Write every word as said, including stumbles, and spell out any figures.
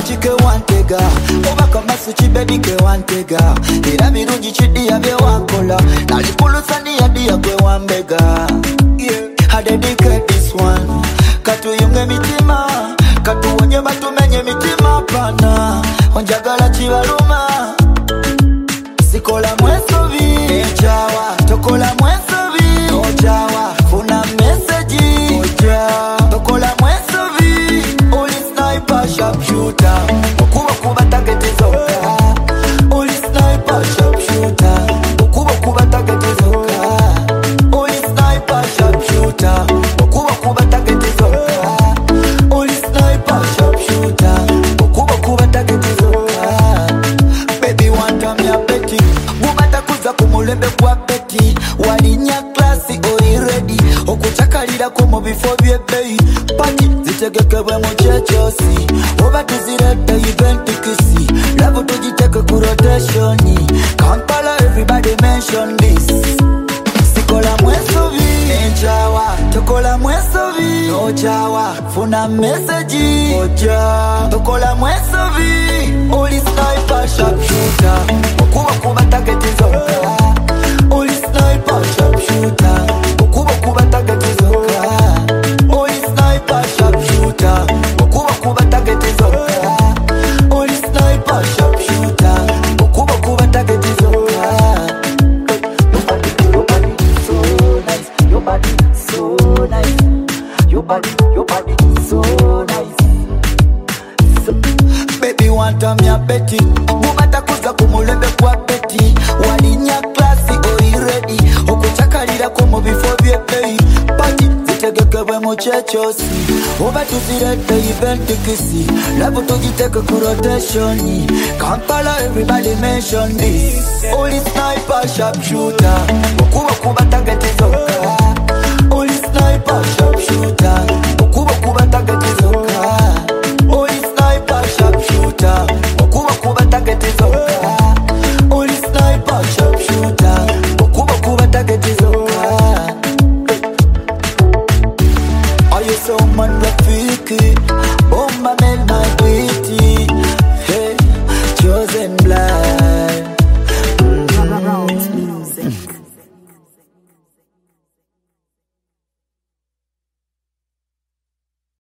chike wantega Obaka masuchi baby ke wantega Ira mirungi chidi ya vye wakola Nalikulusani ya diya kwe wambega Yeah, I dedicate this one Katu yunge mitima Katu wonye batu menye mitima pana Onjagala chivaluma Sikola mwesovi Echawa, tokola mwesovi Ojawa, funa meseji Oja, tokola mwesovi Oli sniper, sharpshooter Okuba kuba target is oka Oli sniper, sharpshooter Okuba kuba target is oka Oli sniper, sharpshooter Okuba kuba target is oka Oli sniper, sharpshooter Okuba kuba target is oka Baby want time ya beti Wumata kuza kumulembe kwa beti Walinya klasi ori ready Okuchakalira kumo before byebei Party zitegekebwe muchechosi Oba tuzirete event kisi Love tujiteke ku rotationi Kampala everybody mention this Sikola mwesovi Enjawa Tokola mwesovi Ojawa Funa meseji Oja Tokola mwesovi Oli sniper sharpshooter Okuba kuba target is oka Oli sniper sharpshooter Okuba kuba target is oka Oli sniper sharpshooter Okuba kuba target is oka Oli sniper sharpshooter Okuba kuba target is oka Your body, your body so nice Your body, your body so nice so, Baby want time ya beti Mumata kuza kumulembe kwa beti Walinya klasi ori ready Okuchakalira kumo before byebei Party zitegekebwe muchechosi Oba tuzirete event kisi Love tujiteke ku rotationi Kampala everybody mention this Oli sniper sharpshooter Okuba kuba target